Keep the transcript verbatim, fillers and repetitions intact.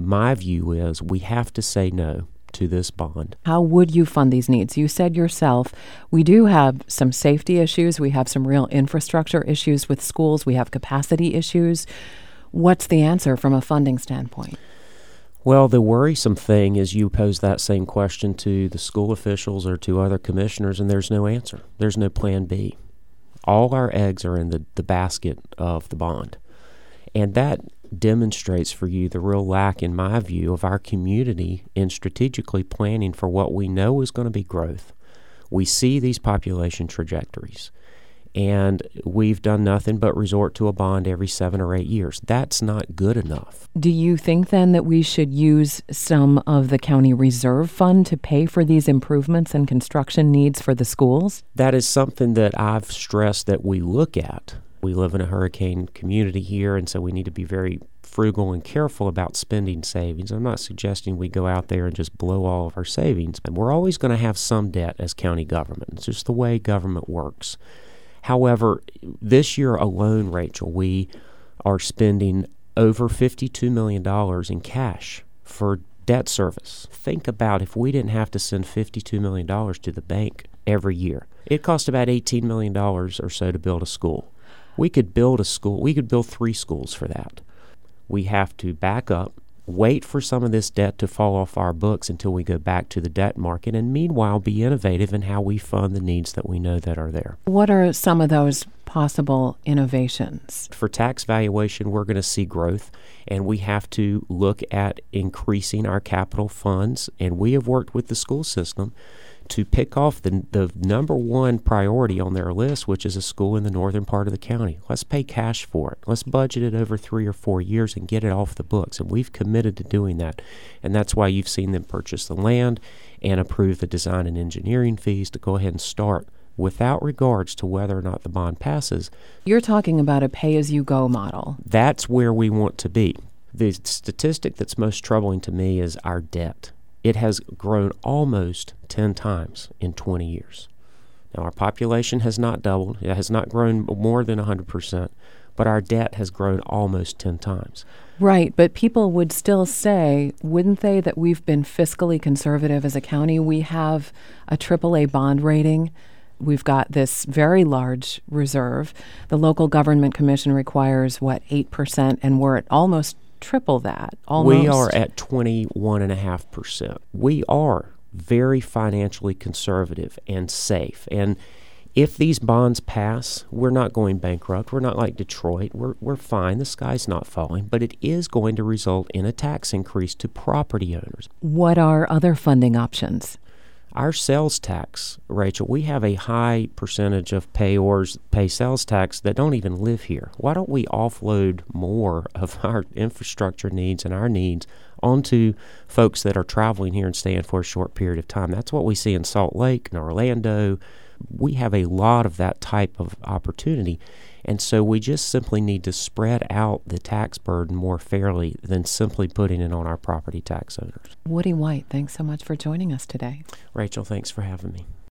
my view is we have to say no to this bond. How would you fund these needs? You said yourself, we do have some safety issues. We have some real infrastructure issues with schools. We have capacity issues. What's the answer from a funding standpoint? Well, the worrisome thing is you pose that same question to the school officials or to other commissioners, and there's no answer. There's no plan B. All our eggs are in the, the basket of the bond. And that demonstrates for you the real lack, in my view, of our community in strategically planning for what we know is going to be growth. We see these population trajectories, and we've done nothing but resort to a bond every seven or eight years. That's not good enough. Do you think then that we should use some of the county reserve fund to pay for these improvements and construction needs for the schools? That is something that I've stressed that we look at. We live in a hurricane community here, and so we need to be very frugal and careful about spending savings. I'm not suggesting we go out there and just blow all of our savings. And we're always going to have some debt as county government. It's just the way government works. However, this year alone, Rachel, we are spending over fifty-two million dollars in cash for debt service. Think about if we didn't have to send fifty-two million dollars to the bank every year. It cost about eighteen million dollars or so to build a school. We could build a school. We could build three schools for that. We have to back up, wait for some of this debt to fall off our books until we go back to the debt market, and meanwhile be innovative in how we fund the needs that we know that are there. What are some of those possible innovations? For tax valuation, we're going to see growth, and we have to look at increasing our capital funds, and we have worked with the school system to pick off the the number one priority on their list, which is a school in the northern part of the county. Let's pay cash for it. Let's budget it over three or four years and get it off the books. And we've committed to doing that. And that's why you've seen them purchase the land and approve the design and engineering fees to go ahead and start without regards to whether or not the bond passes. You're talking about a pay-as-you-go model. That's where we want to be. The statistic that's most troubling to me is our debt. It has grown almost ten times in twenty years. Now, our population has not doubled. It has not grown more than one hundred percent, but our debt has grown almost ten times. Right, but people would still say, wouldn't they, that we've been fiscally conservative as a county? We have a triple A bond rating. We've got this very large reserve. The Local Government Commission requires, what, eight percent, and we're at almost triple that. Almost. We are at twenty-one point five percent. We are very financially conservative and safe. And if these bonds pass, we're not going bankrupt. We're not like Detroit. We're, we're fine. The sky's not falling. But it is going to result in a tax increase to property owners. What are other funding options? Our sales tax, Rachel, we have a high percentage of payors pay sales tax that don't even live here. Why don't we offload more of our infrastructure needs and our needs onto folks that are traveling here and staying for a short period of time? That's what we see in Salt Lake and Orlando. We have a lot of that type of opportunity. And so we just simply need to spread out the tax burden more fairly than simply putting it on our property tax owners. Woody White, thanks so much for joining us today. Rachel, thanks for having me.